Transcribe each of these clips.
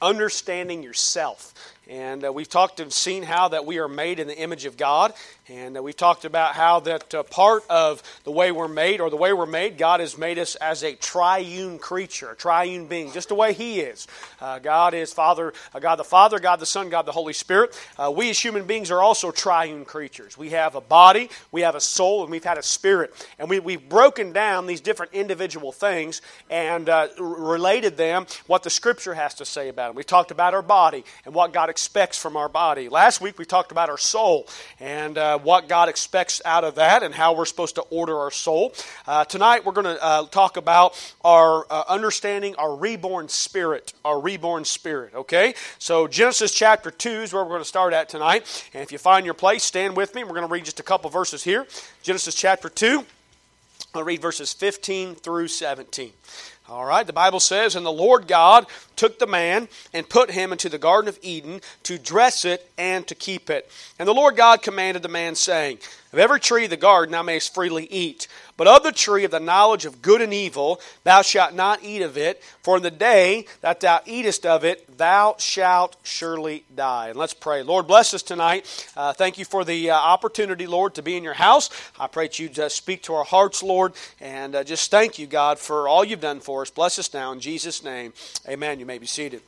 understanding yourself. And we've talked and seen how that we are made in the image of God. And we've talked about how that part of the way we're made, or the way we're made, God has made us as a triune creature, a triune being, just the way He is. God is Father, God the Father, God the Son, God the Holy Spirit. We as human beings are also triune creatures. We have a body, we have a soul, and we've had a spirit. And we've broken down these different individual things and related them, what the Scripture has to say about them. We've talked about our body and what God expects from our body. Last week we talked about our soul and what God expects out of that and how we're supposed to order our soul. Tonight we're going to talk about our understanding our reborn spirit. Our reborn spirit, okay? So Genesis chapter 2 is where we're going to start at tonight. And if you find your place, stand with me. We're going to read just a couple verses here. Genesis chapter 2. I'll read verses 15 through 17. All right, the Bible says, "And the Lord God took the man and put him into the Garden of Eden to dress it and to keep it. And the Lord God commanded the man, saying, Of every tree of the garden thou mayest freely eat, but of the tree of the knowledge of good and evil thou shalt not eat of it, for in the day that thou eatest of it thou shalt surely die." And let's pray. Lord, bless us tonight. Thank you for the opportunity, Lord, to be in your house. I pray that you speak to our hearts, Lord, and just thank you, God, for all you've done for us. Bless us now in Jesus' name. Amen. You may be seated.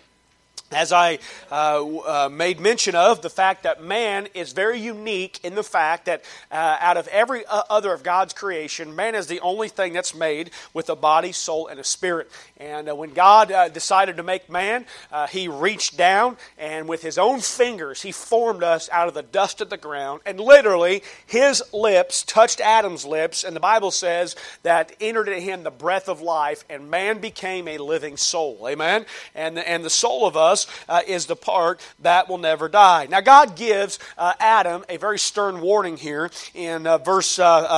As I made mention of, the fact that man is very unique in the fact that out of every other of God's creation, man is the only thing that's made with a body, soul, and a spirit. And when God decided to make man, He reached down and with His own fingers, He formed us out of the dust of the ground. And literally, His lips touched Adam's lips, and the Bible says that entered in him the breath of life, and man became a living soul. Amen? And the soul of us is the part that will never die. Now God gives Adam a very stern warning here in verse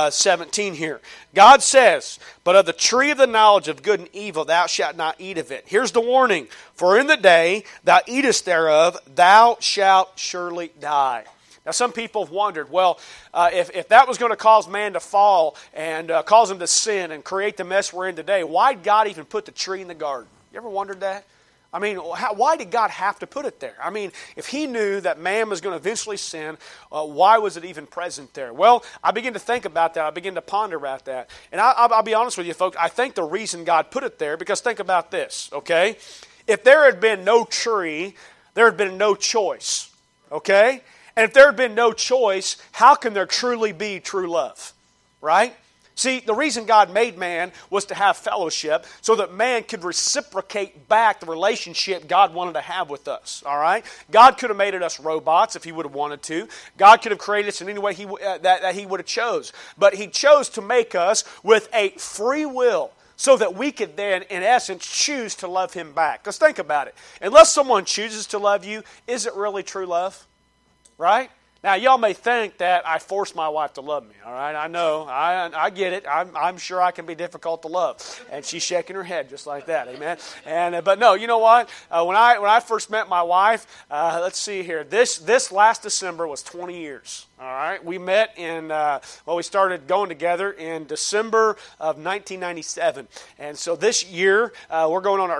17 here. God says, "But of the tree of the knowledge of good and evil thou shalt not eat of it." Here's the warning. "For in the day thou eatest thereof thou shalt surely die." Now some people have wondered, well, if that was going to cause man to fall and cause him to sin and create the mess we're in today, why did God even put the tree in the garden? You ever wondered that? I mean, why did God have to put it there? I mean, if He knew that man was going to eventually sin, why was it even present there? Well, I begin to think about that. I begin to ponder about that. And I'll be honest with you, folks. I think the reason God put it there, because think about this, okay? If there had been no tree, there had been no choice, okay? And if there had been no choice, how can there truly be true love, right? See, the reason God made man was to have fellowship so that man could reciprocate back the relationship God wanted to have with us, all right? God could have made us robots if He would have wanted to. God could have created us in any way that He would have chose. But He chose to make us with a free will so that we could then, in essence, choose to love Him back. Because think about it. Unless someone chooses to love you, is it really true love? Right? Now, y'all may think that I force my wife to love me, all right? I know. I get it. I'm sure I can be difficult to love. And she's shaking her head just like that, amen? But no, you know what? When I first met my wife, let's see here. This last December was 20 years, all right? We met we started going together in December of 1997. And so this year, we're going on our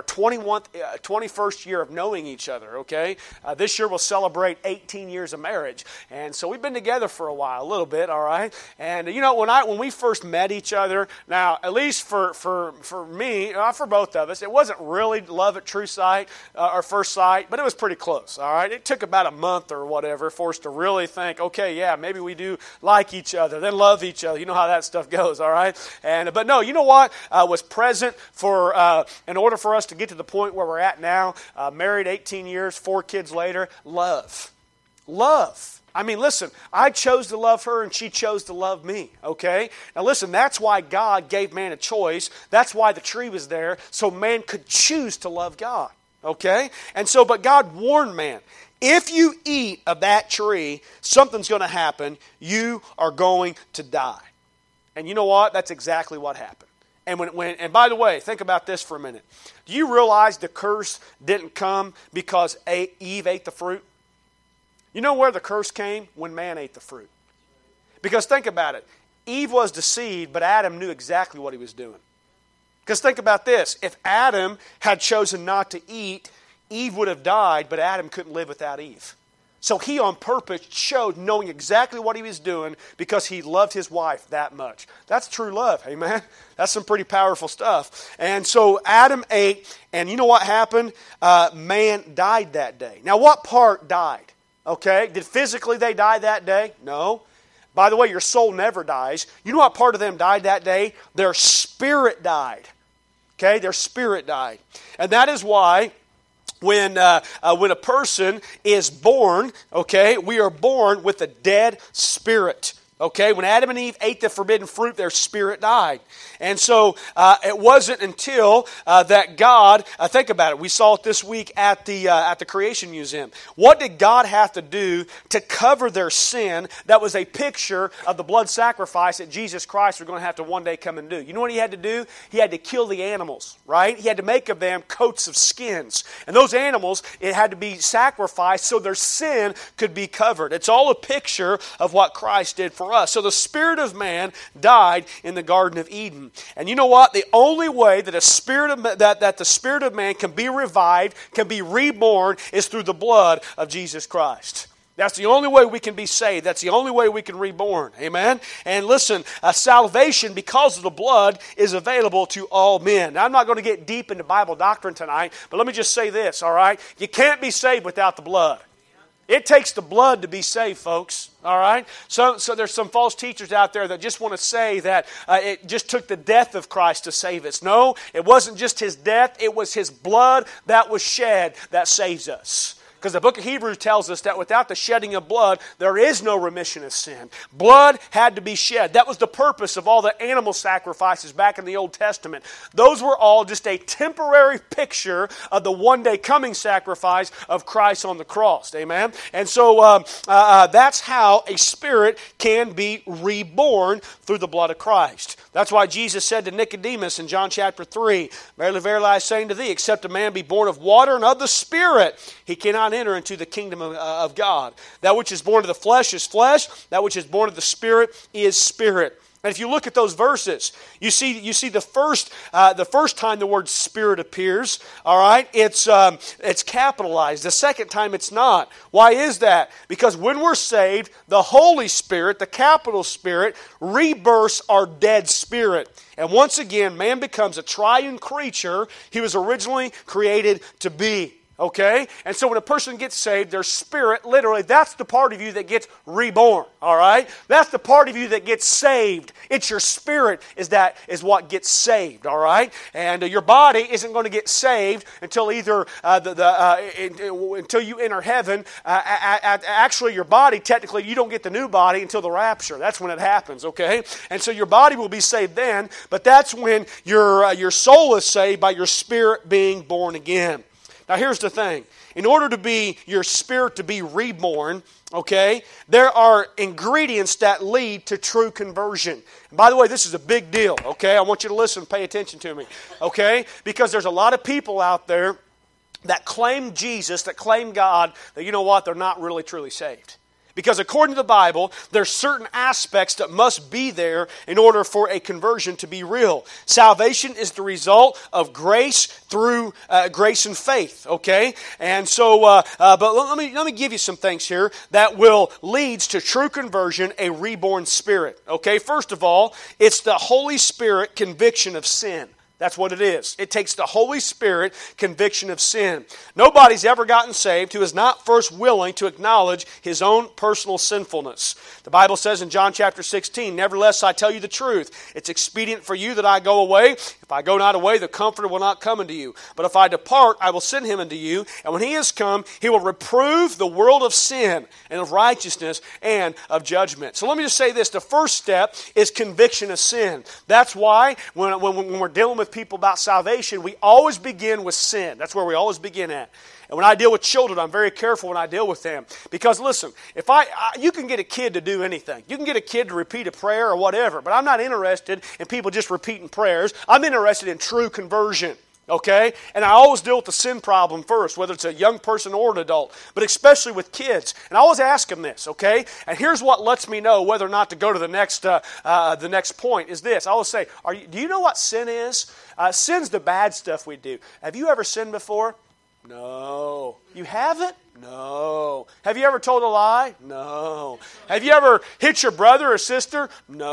21st year of knowing each other, okay? This year we'll celebrate 18 years of marriage. And so we've been together for a while, a little bit, all right? And you know, when we first met each other, now at least for me, for both of us, it wasn't really love at true sight or first sight, but it was pretty close, all right? It took about a month or whatever for us to really think, okay, yeah, maybe we do like each other, then love each other. You know how that stuff goes, all right? But no, you know what was present in order for us to get to the point where we're at now, married 18 years, 4 kids later, love. Love. I mean, listen, I chose to love her and she chose to love me, okay? Now listen, that's why God gave man a choice. That's why the tree was there, so man could choose to love God, okay? And so, but God warned man, if you eat of that tree, something's going to happen. You are going to die. And you know what? That's exactly what happened. And by the way, think about this for a minute. Do you realize the curse didn't come because Eve ate the fruit? You know where the curse came? When man ate the fruit. Because think about it. Eve was deceived, but Adam knew exactly what he was doing. Because think about this. If Adam had chosen not to eat, Eve would have died, but Adam couldn't live without Eve. So he on purpose showed knowing exactly what he was doing because he loved his wife that much. That's true love, amen? That's some pretty powerful stuff. And so Adam ate, and you know what happened? Man died that day. Now what part died? Okay, did physically they die that day? No. By the way, your soul never dies. You know what part of them died that day? Their spirit died. Okay, their spirit died. And that is why when a person is born, okay, we are born with a dead spirit. Okay, when Adam and Eve ate the forbidden fruit, their spirit died. And so it wasn't until that God, think about it, we saw it this week at the Creation Museum. What did God have to do to cover their sin that was a picture of the blood sacrifice that Jesus Christ was going to have to one day come and do? You know what he had to do? He had to kill the animals, right? He had to make of them coats of skins. And those animals, it had to be sacrificed so their sin could be covered. It's all a picture of what Christ did for us. So the spirit of man died in the Garden of Eden. And you know what? The only way that the spirit of man can be revived, can be reborn, is through the blood of Jesus Christ. That's the only way we can be saved. That's the only way we can reborn. Amen? And listen, salvation because of the blood is available to all men. Now, I'm not going to get deep into Bible doctrine tonight, but let me just say this, all right? You can't be saved without the blood. It takes the blood to be saved, folks. All right? So there's some false teachers out there that just want to say that it just took the death of Christ to save us. No, it wasn't just His death. It was His blood that was shed that saves us. Because the book of Hebrews tells us that without the shedding of blood, there is no remission of sin. Blood had to be shed. That was the purpose of all the animal sacrifices back in the Old Testament. Those were all just a temporary picture of the one day coming sacrifice of Christ on the cross. Amen? And so that's how a spirit can be reborn through the blood of Christ. That's why Jesus said to Nicodemus in John chapter 3, "Verily, verily, I say unto thee, except a man be born of water and of the Spirit, he cannot enter into the kingdom of God. That which is born of the flesh is flesh. That which is born of the Spirit is spirit." And if you look at those verses, you see the first time the word Spirit appears. All right, it's capitalized. The second time it's not. Why is that? Because when we're saved, the Holy Spirit, the capital Spirit, rebirths our dead spirit. And once again, man becomes a triune creature he was originally created to be. Okay? And so when a person gets saved, their spirit, literally, that's the part of you that gets reborn. All right? That's the part of you that gets saved. It's your spirit is what gets saved. All right? And your body isn't going to get saved until either until you enter heaven. Actually, your body, technically, you don't get the new body until the rapture. That's when it happens. Okay? And so your body will be saved then, but that's when your soul is saved by your spirit being born again. Now here's the thing. In order to be your spirit to be reborn, okay, there are ingredients that lead to true conversion. And by the way, this is a big deal, okay? I want you to listen and pay attention to me, okay? Because there's a lot of people out there that claim Jesus, that claim God, that you know what, they're not really truly saved. Because according to the Bible, there's certain aspects that must be there in order for a conversion to be real. Salvation is the result of grace through grace and faith, okay? And so, but let me give you some things here that will leads to true conversion, a reborn spirit, okay? First of all, it's the Holy Spirit conviction of sin. That's what it is. It takes the Holy Spirit conviction of sin. Nobody's ever gotten saved who is not first willing to acknowledge his own personal sinfulness. The Bible says in John chapter 16, "Nevertheless, I tell you the truth. It's expedient for you that I go away. If I go not away, the Comforter will not come unto you. But if I depart, I will send him unto you. And when he is come, he will reprove the world of sin and of righteousness and of judgment." So let me just say this. The first step is conviction of sin. That's why when we're dealing with people about salvation, we always begin with sin. That's where we always begin at. And when I deal with children, I'm very careful when I deal with them. Because listen, if you can get a kid to do anything. You can get a kid to repeat a prayer or whatever. But I'm not interested in people just repeating prayers. I'm interested in true conversion. Okay? And I always deal with the sin problem first, whether it's a young person or an adult, but especially with kids. And I always ask them this, okay? And here's what lets me know whether or not to go to the next point is this. I always say, do you know what sin is? Sin's the bad stuff we do. Have you ever sinned before? No. You haven't? No. Have you ever told a lie? No. Have you ever hit your brother or sister?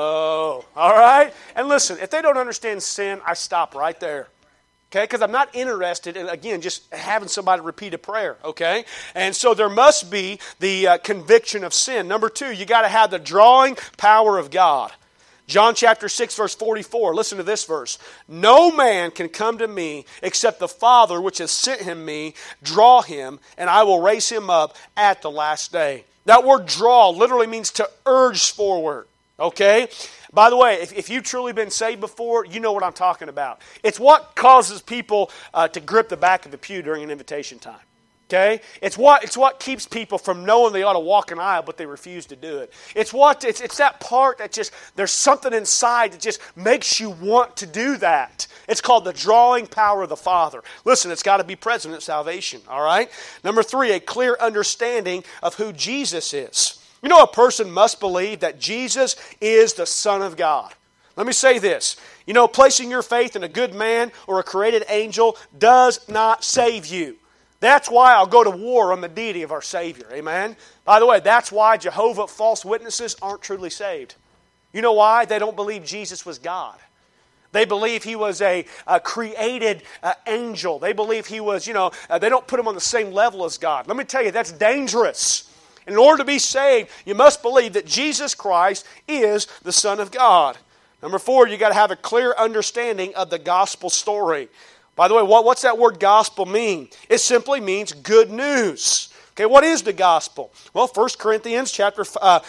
No. All right? And listen, if they don't understand sin, I stop right there. Okay? Because I'm not interested in, again, just having somebody repeat a prayer. Okay? And so there must be the conviction of sin. Number 2, you got to have the drawing power of God. John chapter 6, verse 44. Listen to this verse. No man can come to me except the Father which has sent him me, draw him, and I will raise him up at the last day. That word draw literally means to urge forward. Okay? By the way, if you've truly been saved before, you know what I'm talking about. It's what causes people to grip the back of the pew during an invitation time. Okay? It's what keeps people from knowing they ought to walk an aisle, but they refuse to do it. It's that part that just, there's something inside that just makes you want to do that. It's called the drawing power of the Father. Listen, it's got to be present at salvation, all right? Number 3, a clear understanding of who Jesus is. You know, a person must believe that Jesus is the Son of God. Let me say this. You know, placing your faith in a good man or a created angel does not save you. That's why I'll go to war on the deity of our Savior. Amen? By the way, that's why Jehovah false witnesses aren't truly saved. You know why? They don't believe Jesus was God. They believe He was a created angel. They believe He was, they don't put Him on the same level as God. Let me tell you, that's dangerous. In order to be saved, you must believe that Jesus Christ is the Son of God. Number 4, you got to have a clear understanding of the gospel story. By the way, what's that word gospel mean? It simply means good news. Okay, what is the gospel? Well, 1 Corinthians chapter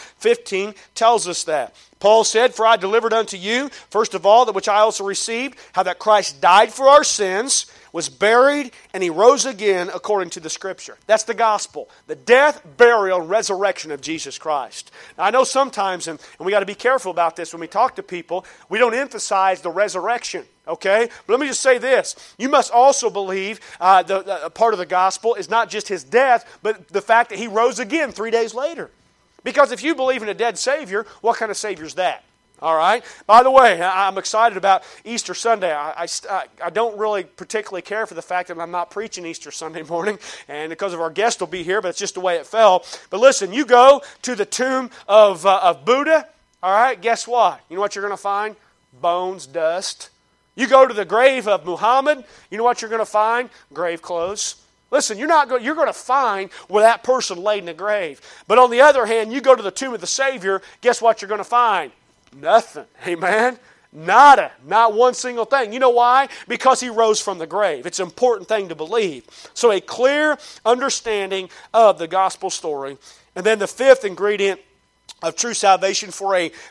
15 tells us that. Paul said, "For I delivered unto you, first of all, that which I also received, how that Christ died for our sins, was buried, and He rose again according to the Scripture." That's the gospel. The death, burial, and resurrection of Jesus Christ. Now, I know sometimes, and we got to be careful about this when we talk to people, we don't emphasize the resurrection. Okay? But let me just say this. You must also believe the part of the gospel is not just His death, but the fact that He rose again 3 days later. Because if you believe in a dead Savior, what kind of Savior is that? All right? By the way, I'm excited about Easter Sunday. I don't really particularly care for the fact that I'm not preaching Easter Sunday morning, and because of our guest will be here, but it's just the way it fell. But listen, you go to the tomb of Buddha, all right, guess what? You know what you're going to find? Bones, dust. You go to the grave of Muhammad, you know what you're going to find? Grave clothes. Listen, you're going to find where that person laid in the grave. But on the other hand, you go to the tomb of the Savior, guess what you're going to find? Nothing. Amen? Nada. Not one single thing. You know why? Because He rose from the grave. It's an important thing to believe. So a clear understanding of the gospel story. And then the 5th ingredient of true salvation for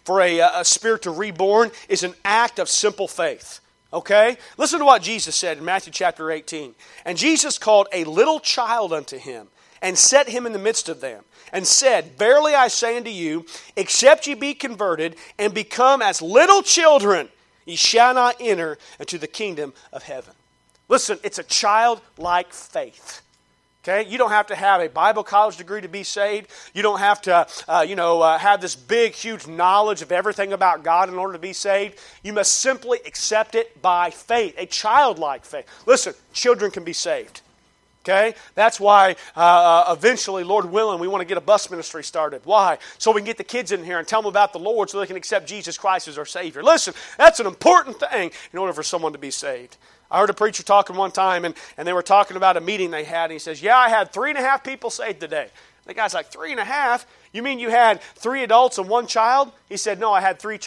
a spirit to reborn is an act of simple faith. Okay? Listen to what Jesus said in Matthew chapter 18. "And Jesus called a little child unto Him, and set him in the midst of them, and said, Verily I say unto you, except ye be converted, and become as little children, ye shall not enter into the kingdom of heaven." Listen, it's a childlike faith. Okay? You don't have to have a Bible college degree to be saved. You don't have to, have this big, huge knowledge of everything about God in order to be saved. You must simply accept it by faith, a childlike faith. Listen, children can be saved. Okay? That's why eventually, Lord willing, we want to get a bus ministry started. Why? So we can get the kids in here and tell them about the Lord so they can accept Jesus Christ as our Savior. Listen, that's an important thing in order for someone to be saved. I heard a preacher talking one time, and they were talking about a meeting they had, and he says, "Yeah, I had 3.5 people saved today." The guy's like, 3.5? You mean you had 3 adults and 1 child? He said, "No, I had 3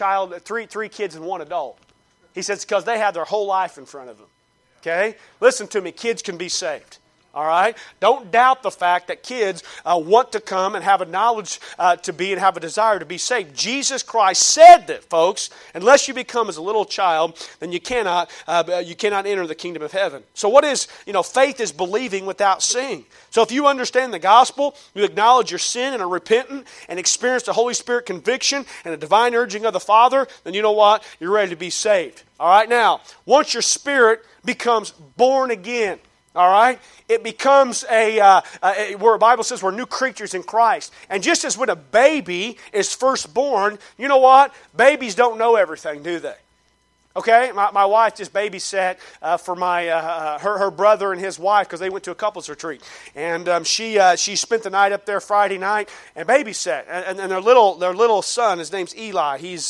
kids and 1 adult." He says, because they have their whole life in front of them. Okay? Listen to me, kids can be saved. All right? Don't doubt the fact that kids want to come and have a knowledge to be and have a desire to be saved. Jesus Christ said that, folks. Unless you become as a little child, then you cannot enter the kingdom of heaven. So what is, faith is believing without seeing. So if you understand the gospel, you acknowledge your sin and are repentant and experience the Holy Spirit conviction and a divine urging of the Father, then you know what? You're ready to be saved. All right? Now, once your spirit becomes born again, all right? It becomes where the Bible says we're new creatures in Christ. And just as when a baby is first born, you know what? Babies don't know everything, do they? Okay, my wife just babysat for her brother and his wife because they went to a couples retreat, and she spent the night up there Friday night and babysat. And their little son, his name's Eli. He's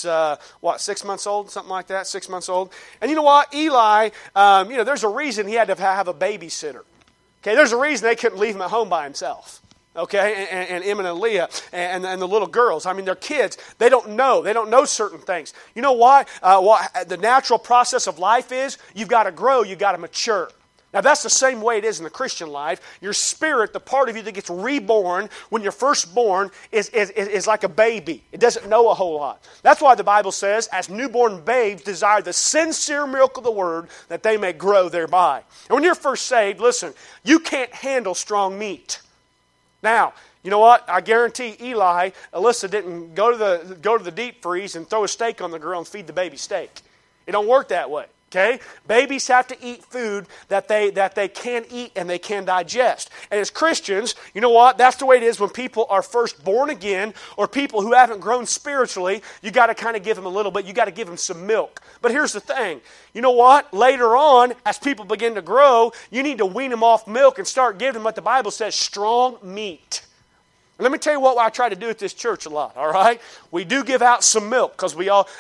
6 months old, something like that, 6 months old. And you know what, Eli, there's a reason he had to have a babysitter. Okay, there's a reason they couldn't leave him at home by himself. Okay, and Emma and Leah and the little girls. I mean, they're kids. They don't know certain things. You know why? What the natural process of life is, you've got to grow, you've got to mature. Now, that's the same way it is in the Christian life. Your spirit, the part of you that gets reborn when you're first born, is like a baby. It doesn't know a whole lot. That's why the Bible says, as newborn babes desire the sincere milk of the Word, that they may grow thereby. And when you're first saved, listen, you can't handle strong meat. Now, you know what? I guarantee Alyssa didn't go to the deep freeze and throw a steak on the grill and feed the baby steak. It don't work that way. Okay? Babies have to eat food that they can eat and they can digest. And as Christians, you know what? That's the way it is when people are first born again or people who haven't grown spiritually. You got to kind of give them a little bit. You got to give them some milk. But here's the thing. You know what? Later on, as people begin to grow, you need to wean them off milk and start giving them what the Bible says, strong meat. And let me tell you what I try to do at this church a lot, all right? We do give out some milk because we all,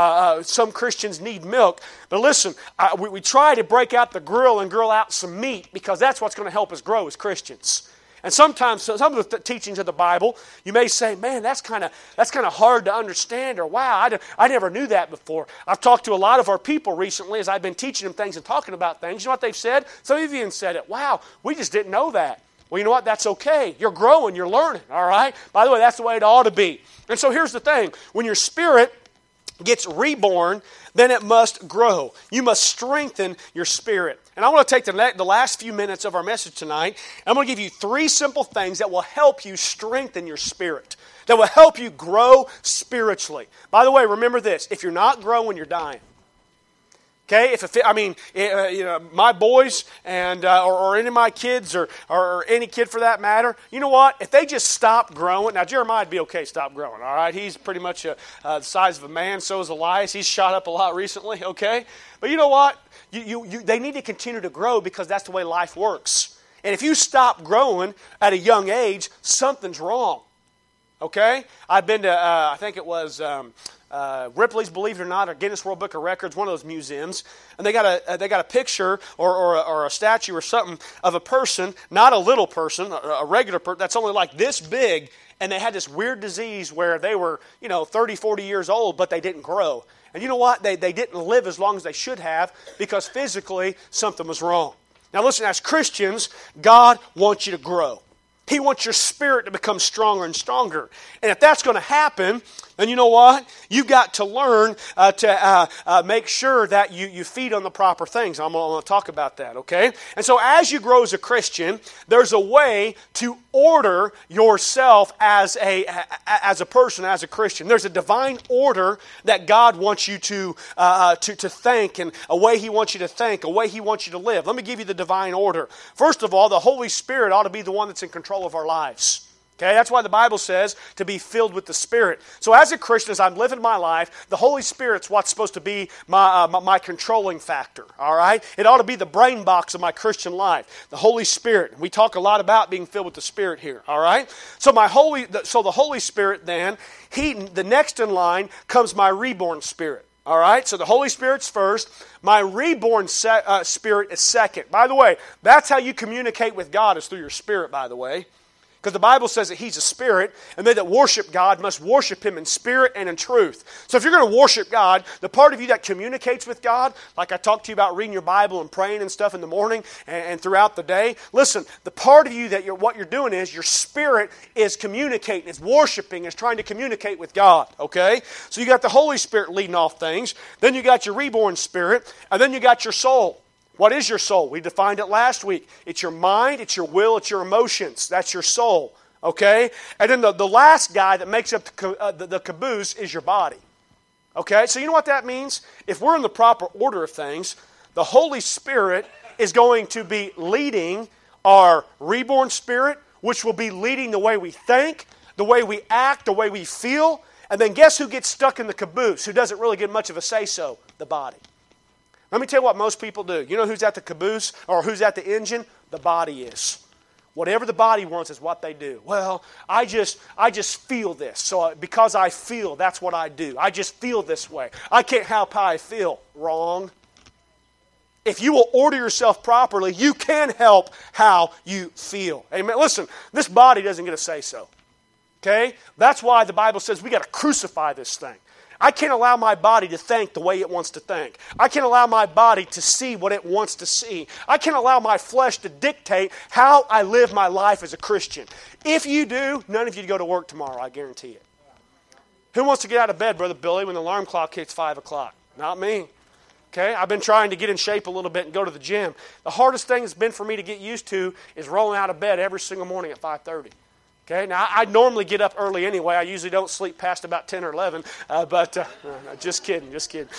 some Christians need milk. But listen, we try to break out the grill and grill out some meat because that's what's going to help us grow as Christians. And sometimes, some of the teachings of the Bible, you may say, man, that's kind of hard to understand, or wow, I never knew that before. I've talked to a lot of our people recently as I've been teaching them things and talking about things. You know what they've said? Some of you even said it. Wow, we just didn't know that. Well, you know what? That's okay. You're growing. You're learning. All right? By the way, that's the way it ought to be. And so here's the thing. When your spirit gets reborn, then it must grow. You must strengthen your spirit. And I want to take the last few minutes of our message tonight. I'm going to give you 3 simple things that will help you strengthen your spirit, that will help you grow spiritually. By the way, remember this. If you're not growing, you're dying. Okay, my boys and or any of my kids or any kid for that matter, you know what? If they just stop growing, now Jeremiah would be okay, stop growing, all right? He's pretty much the size of a man, so is Elias. He's shot up a lot recently, okay? But you know what? They need to continue to grow because that's the way life works. And if you stop growing at a young age, something's wrong, okay? I've been to, I think it was... Ripley's, believe it or not, or Guinness World Book of Records, one of those museums, and they got a picture or a statue or something of a person, not a little person, a regular person that's only like this big, and they had this weird disease where they were 30, 40 years old, but they didn't grow. And you know what? They didn't live as long as they should have because physically something was wrong. Now listen, as Christians, God wants you to grow. He wants your spirit to become stronger and stronger. And if that's going to happen, then you know what? You've got to learn to make sure that you feed on the proper things. I'm going to talk about that, okay? And so as you grow as a Christian, there's a way to order yourself as a person, as a Christian. There's a divine order that God wants you to think, and a way He wants you to think, a way He wants you to live. Let me give you the divine order. First of all, the Holy Spirit ought to be the one that's in control of our lives. Okay, that's why the Bible says to be filled with the Spirit. So as a Christian, as I'm living my life, the Holy Spirit's what's supposed to be my controlling factor, all right? It ought to be the brain box of my Christian life, the Holy Spirit. We talk a lot about being filled with the Spirit here, all right? So the Holy Spirit then, the next in line comes my reborn spirit. All right, so the Holy Spirit's first. My reborn spirit is second. By the way, that's how you communicate with God, is through your spirit, by the way. Because the Bible says that He's a spirit, and they that worship God must worship Him in spirit and in truth. So if you're going to worship God, the part of you that communicates with God, like I talked to you about reading your Bible and praying and stuff in the morning and throughout the day, listen, the part of you that what you're doing is your spirit is communicating, is worshiping, is trying to communicate with God, okay? So you got the Holy Spirit leading off things, then you got your reborn spirit, and then you got your soul. What is your soul? We defined it last week. It's your mind, it's your will, it's your emotions. That's your soul, okay? And then the last guy that makes up the caboose is your body, okay? So you know what that means? If we're in the proper order of things, the Holy Spirit is going to be leading our reborn spirit, which will be leading the way we think, the way we act, the way we feel. And then guess who gets stuck in the caboose, who doesn't really get much of a say-so? The body. Let me tell you what most people do. You know who's at the caboose or who's at the engine? The body is. Whatever the body wants is what they do. Well, I just feel this. So because I feel, that's what I do. I just feel this way. I can't help how I feel. Wrong. If you will order yourself properly, you can help how you feel. Amen. Listen, this body doesn't get a say-so. Okay? That's why the Bible says we got to crucify this thing. I can't allow my body to think the way it wants to think. I can't allow my body to see what it wants to see. I can't allow my flesh to dictate how I live my life as a Christian. If you do, none of you go to work tomorrow, I guarantee it. Who wants to get out of bed, Brother Billy, when the alarm clock hits 5 o'clock? Not me. Okay? I've been trying to get in shape a little bit and go to the gym. The hardest thing has been for me to get used to is rolling out of bed every single morning at 5:30. Okay, now I normally get up early anyway. I usually don't sleep past about 10 or 11, but just kidding.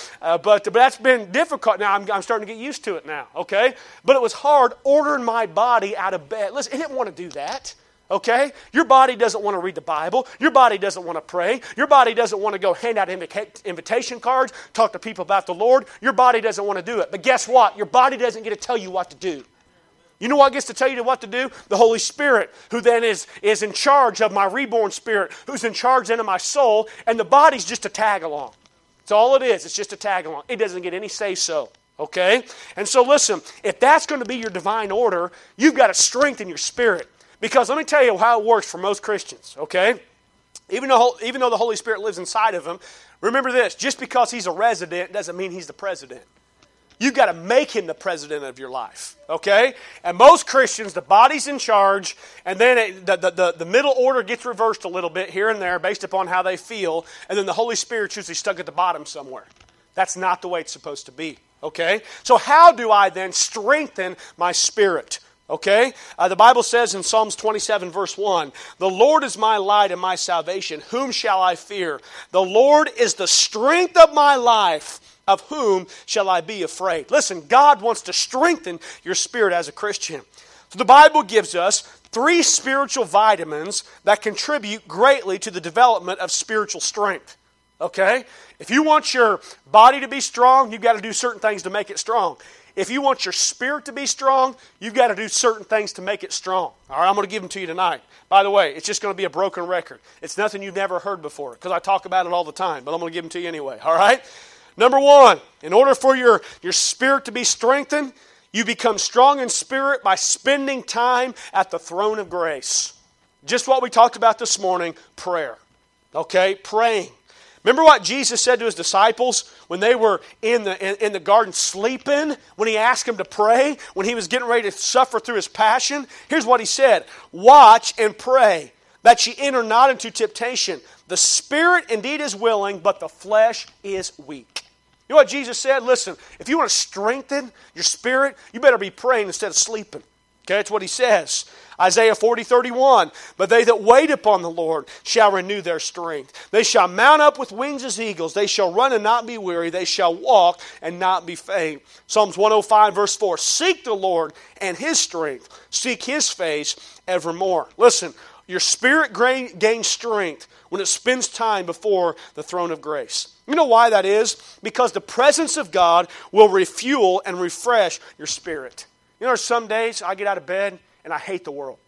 But that's been difficult. Now I'm starting to get used to it now, okay? But it was hard ordering my body out of bed. Listen, it didn't want to do that, okay? Your body doesn't want to read the Bible. Your body doesn't want to pray. Your body doesn't want to go hand out invitation cards, talk to people about the Lord. Your body doesn't want to do it. But guess what? Your body doesn't get to tell you what to do. You know what gets to tell you what to do? The Holy Spirit, who then is in charge of my reborn spirit, who's in charge then of my soul, and the body's just a tag along. That's all it is. It's just a tag along. It doesn't get any say-so. Okay? And so listen, if that's going to be your divine order, you've got to strengthen your spirit. Because let me tell you how it works for most Christians. Okay? Even though the Holy Spirit lives inside of them, remember this, just because He's a resident doesn't mean He's the president. You've got to make Him the president of your life, okay? And most Christians, the body's in charge, and then the middle order gets reversed a little bit here and there based upon how they feel, and then the Holy Spirit's usually stuck at the bottom somewhere. That's not the way it's supposed to be, okay? So how do I then strengthen my spirit? Okay? The Bible says in Psalms 27 verse 1, "The Lord is my light and my salvation. Whom shall I fear? The Lord is the strength of my life. Of whom shall I be afraid?" Listen, God wants to strengthen your spirit as a Christian. So the Bible gives us 3 spiritual vitamins that contribute greatly to the development of spiritual strength. Okay? If you want your body to be strong, you've got to do certain things to make it strong. If you want your spirit to be strong, you've got to do certain things to make it strong. All right, I'm going to give them to you tonight. By the way, it's just going to be a broken record. It's nothing you've never heard before because I talk about it all the time, but I'm going to give them to you anyway. All right? Number 1, in order for your spirit to be strengthened, you become strong in spirit by spending time at the throne of grace. Just what we talked about this morning, prayer. Okay? Praying. Remember what Jesus said to His disciples when they were in the garden sleeping? When He asked them to pray? When He was getting ready to suffer through His passion? Here's what He said. "Watch and pray, that ye enter not into temptation. The spirit indeed is willing, but the flesh is weak." You know what Jesus said? Listen, if you want to strengthen your spirit, you better be praying instead of sleeping. Okay, that's what He says. Isaiah 40:31, "But they that wait upon the Lord shall renew their strength. They shall mount up with wings as eagles. They shall run and not be weary. They shall walk and not be faint." Psalms 105 verse 4, "Seek the Lord and His strength. Seek His face evermore." Listen, your spirit gains strength when it spends time before the throne of grace. You know why that is? Because the presence of God will refuel and refresh your spirit. You know, there's some days I get out of bed and I hate the world.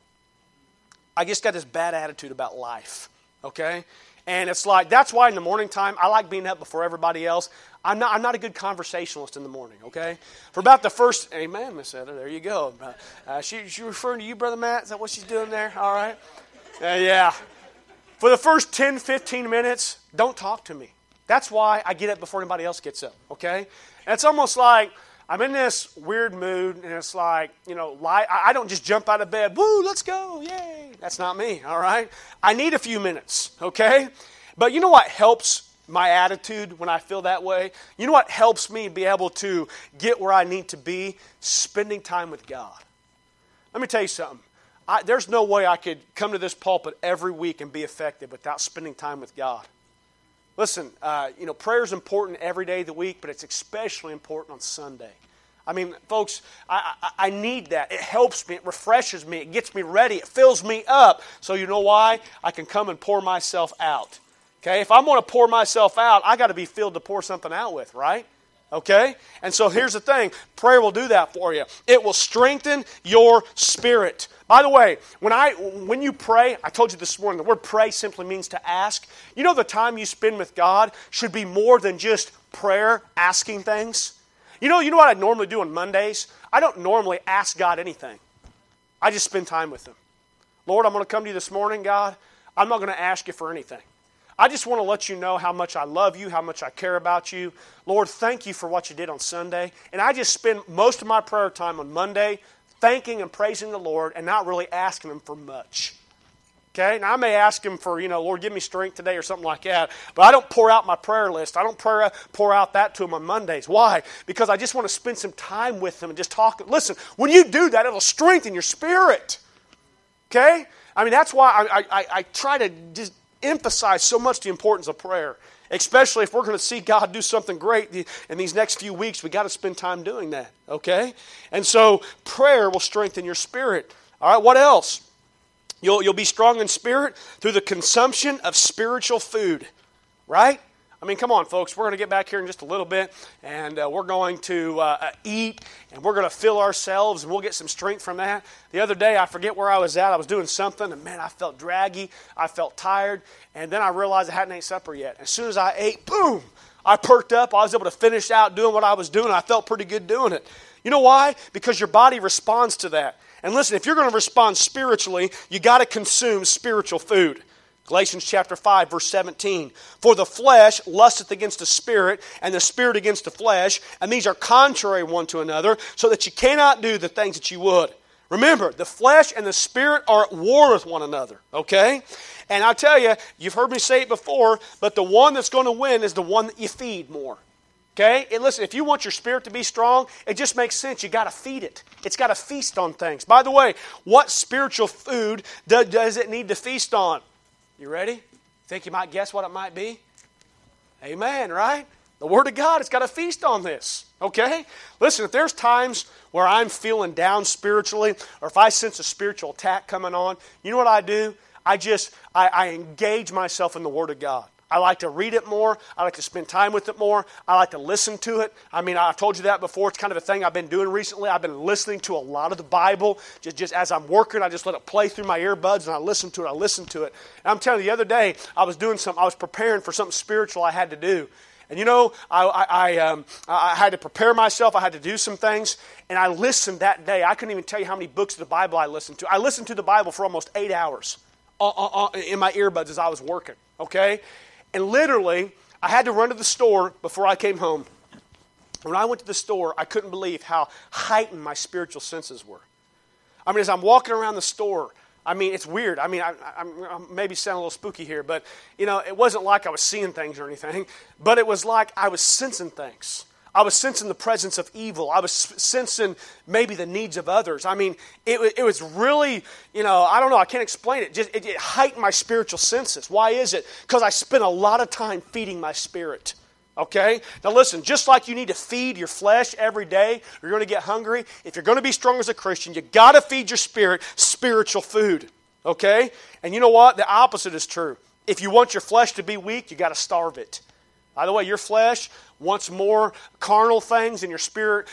I just got this bad attitude about life, okay? And it's like, that's why in the morning time, I like being up before everybody else. I'm not a good conversationalist in the morning, okay? For about the first, amen, Miss Etta, there you go. She referring to you, Brother Matt? Is that what she's doing there? All right. Yeah. For the first 10, 15 minutes, don't talk to me. That's why I get up before anybody else gets up, okay? And it's almost like I'm in this weird mood, and it's like, you know, I don't just jump out of bed, woo, let's go, yay. That's not me, all right? I need a few minutes, okay? But you know what helps my attitude when I feel that way? You know what helps me be able to get where I need to be? Spending time with God. Let me tell you something. There's no way I could come to this pulpit every week and be effective without spending time with God. Listen, prayer is important every day of the week, but it's especially important on Sunday. I mean, folks, I need that. It helps me. It refreshes me. It gets me ready. It fills me up. So you know why? I can come and pour myself out. Okay? If I'm going to pour myself out, I got to be filled to pour something out with, right? Okay? And so here's the thing. Prayer will do that for you. It will strengthen your spirit. By the way, when you pray, I told you this morning, the word pray simply means to ask. You know the time you spend with God should be more than just prayer, asking things. You know what I normally do on Mondays? I don't normally ask God anything. I just spend time with Him. Lord, I'm going to come to you this morning, God. I'm not going to ask you for anything. I just want to let you know how much I love you, how much I care about you. Lord, thank you for what you did on Sunday. And I just spend most of my prayer time on Monday thanking and praising the Lord and not really asking Him for much. Okay? Now, I may ask Him for, Lord, give me strength today or something like that. But I don't pour out my prayer list. I don't pour out that to Him on Mondays. Why? Because I just want to spend some time with Him and just talk. Listen, when you do that, it'll strengthen your spirit. Okay? I mean, that's why I try to just emphasize so much the importance of prayer. Especially if we're going to see God do something great in these next few weeks, we got to spend time doing that. Okay? And so prayer will strengthen your spirit. All right, what else? You'll be strong in spirit through the consumption of spiritual food. Right? I mean, come on, folks. We're going to get back here in just a little bit, and we're going to eat, and we're going to fill ourselves, and we'll get some strength from that. The other day, I forget where I was at. I was doing something, and man, I felt draggy. I felt tired, and then I realized I hadn't ate supper yet. As soon as I ate, boom, I perked up. I was able to finish out doing what I was doing. I felt pretty good doing it. You know why? Because your body responds to that. And listen, if you're going to respond spiritually, you got to consume spiritual food. Galatians chapter 5, verse 17. For the flesh lusteth against the spirit, and the spirit against the flesh, and these are contrary one to another, so that you cannot do the things that you would. Remember, the flesh and the spirit are at war with one another, okay? And I tell you, you've heard me say it before, but the one that's going to win is the one that you feed more. Okay? And listen, if you want your spirit to be strong, it just makes sense. You got to feed it. It's got to feast on things. By the way, what spiritual food does it need to feast on? You ready? Think you might guess what it might be? Amen, right? The Word of God has got to feast on this. Okay? Listen, if there's times where I'm feeling down spiritually, or if I sense a spiritual attack coming on, you know what I do? I engage myself in the Word of God. I like to read it more. I like to spend time with it more. I like to listen to it. I mean, I've told you that before. It's kind of a thing I've been doing recently. I've been listening to a lot of the Bible. Just as I'm working, I just let it play through my earbuds and I listen to it. And I'm telling you, the other day, I was preparing for something spiritual I had to do. And you know, I had to prepare myself. I had to do some things. And I listened that day. I couldn't even tell you how many books of the Bible I listened to. I listened to the Bible for almost 8 hours in my earbuds as I was working. Okay? And literally, I had to run to the store before I came home. When I went to the store, I couldn't believe how heightened my spiritual senses were. I mean, as I'm walking around the store, I mean, it's weird. I mean, I'm maybe sound a little spooky here, but, you know, it wasn't like I was seeing things or anything, but it was like I was sensing things. I was sensing the presence of evil. I was sensing maybe the needs of others. I mean, it was really, you know, I don't know. I can't explain it. It heightened my spiritual senses. Why is it? Because I spent a lot of time feeding my spirit. Okay? Now listen, just like you need to feed your flesh every day, or you're going to get hungry, if you're going to be strong as a Christian, you've got to feed your spirit spiritual food. Okay? And you know what? The opposite is true. If you want your flesh to be weak, you've got to starve it. By the way, your flesh wants more carnal things, and your spirit,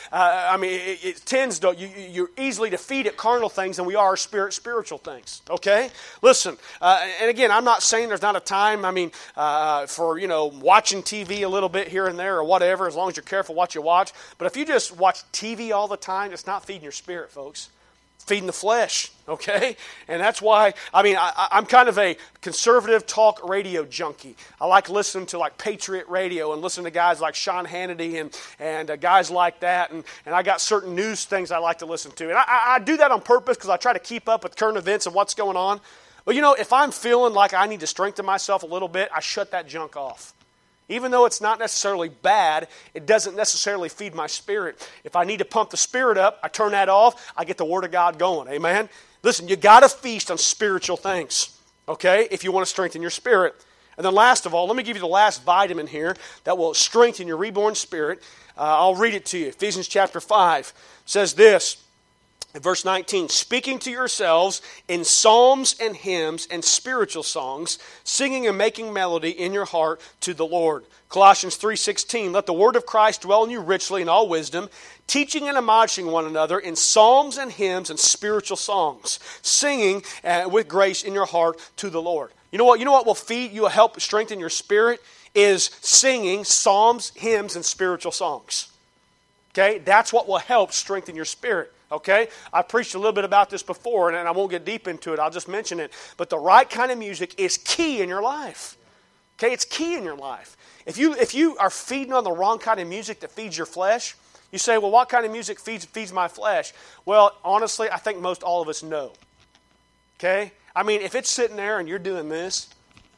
it tends to, you're easily to feed it carnal things than we are spiritual things. Okay? Listen, and again, I'm not saying there's not a time, for, you know, watching TV a little bit here and there or whatever, as long as you're careful what you watch. But if you just watch TV all the time, it's not feeding your spirit, folks. Feeding the flesh, okay? And that's why, I'm kind of a conservative talk radio junkie. I like listening to like Patriot Radio and listening to guys like Sean Hannity and guys like that. And I got certain news things I like to listen to. And I do that on purpose because I try to keep up with current events and what's going on. But you know, if I'm feeling like I need to strengthen myself a little bit, I shut that junk off. Even though it's not necessarily bad, it doesn't necessarily feed my spirit. If I need to pump the spirit up, I turn that off, I get the Word of God going. Amen? Listen, you got to feast on spiritual things, okay, if you want to strengthen your spirit. And then last of all, let me give you the last vitamin here that will strengthen your reborn spirit. I'll read it to you. Ephesians chapter 5 says this, In verse 19, speaking to yourselves in psalms and hymns and spiritual songs, singing and making melody in your heart to the Lord. Colossians 3:16, let the word of Christ dwell in you richly in all wisdom, teaching and admonishing one another in psalms and hymns and spiritual songs, singing with grace in your heart to the Lord. You know what will feed you, help strengthen your spirit, is singing psalms, hymns, and spiritual songs. Okay? That's what will help strengthen your spirit. Okay? I preached a little bit about this before, and I won't get deep into it. I'll just mention it. But the right kind of music is key in your life. Okay? It's key in your life. If you are feeding on the wrong kind of music that feeds your flesh, you say, well, what kind of music feeds my flesh? Well, honestly, I think most all of us know. Okay? I mean, if it's sitting there and you're doing this,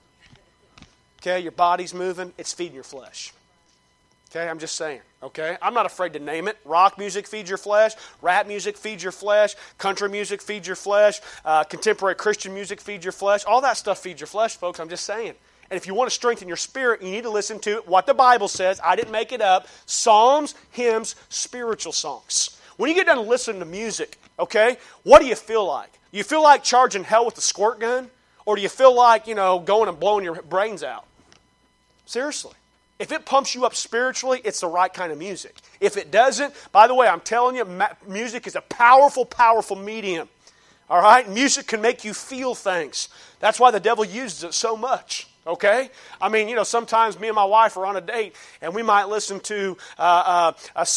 okay, your body's moving, it's feeding your flesh. Okay, I'm just saying, okay? I'm not afraid to name it. Rock music feeds your flesh. Rap music feeds your flesh. Country music feeds your flesh. Contemporary Christian music feeds your flesh. All that stuff feeds your flesh, folks. I'm just saying. And if you want to strengthen your spirit, you need to listen to what the Bible says. I didn't make it up. Psalms, hymns, spiritual songs. When you get done listening to music, okay, what do you feel like? You feel like charging hell with a squirt gun? Or do you feel like, going and blowing your brains out? Seriously. If it pumps you up spiritually, it's the right kind of music. If it doesn't, by the way, I'm telling you, music is a powerful, powerful medium. All right? Music can make you feel things. That's why the devil uses it so much. Okay? I mean, sometimes me and my wife are on a date, and we might listen to a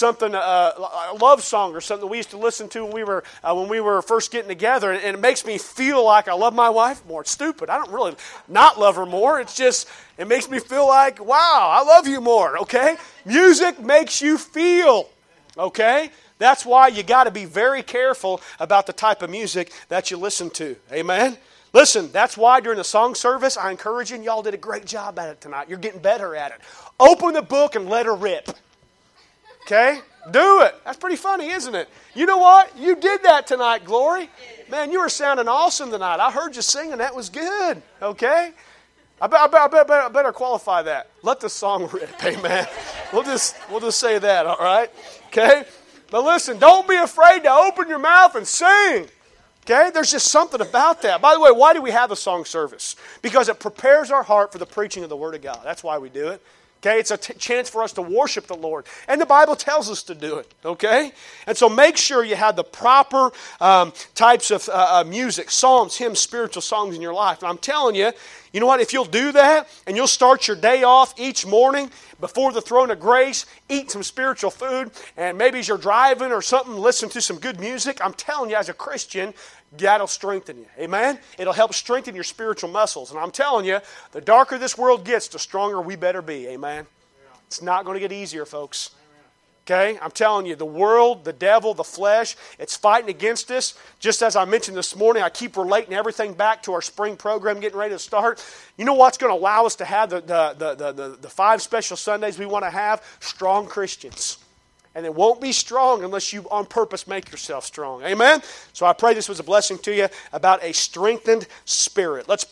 love song or something we used to listen to when we were first getting together, and it makes me feel like I love my wife more. It's stupid. I don't really not love her more. It's just, it makes me feel like, wow, I love you more. Okay? Music makes you feel. Okay? That's why you got to be very careful about the type of music that you listen to. Amen? Listen, that's why during the song service, I encourage you, and y'all did a great job at it tonight. You're getting better at it. Open the book and let her rip. Okay? Do it. That's pretty funny, isn't it? You know what? You did that tonight, Glory. Man, you were sounding awesome tonight. I heard you singing. That was good. Okay? I better qualify that. Let the song rip. Amen. We'll just say that, all right? Okay? But listen, don't be afraid to open your mouth and sing. Okay? There's just something about that. By the way, why do we have a song service? Because it prepares our heart for the preaching of the Word of God. That's why we do it. Okay? It's a chance for us to worship the Lord. And the Bible tells us to do it. Okay? And so make sure you have the proper types of music, psalms, hymns, spiritual songs in your life. And I'm telling you, you know what? If you'll do that and you'll start your day off each morning before the throne of grace, eat some spiritual food, and maybe as you're driving or something, listen to some good music, I'm telling you as a Christian, that'll strengthen you. Amen? It'll help strengthen your spiritual muscles. And I'm telling you, the darker this world gets, the stronger we better be. Amen? It's not going to get easier, folks. Okay? I'm telling you, the world, the devil, the flesh, it's fighting against us. Just as I mentioned this morning, I keep relating everything back to our spring program getting ready to start. You know what's going to allow us to have the 5 special Sundays we want to have? Strong Christians. And it won't be strong unless you on purpose make yourself strong. Amen? So I pray this was a blessing to you about a strengthened spirit. Let's pray.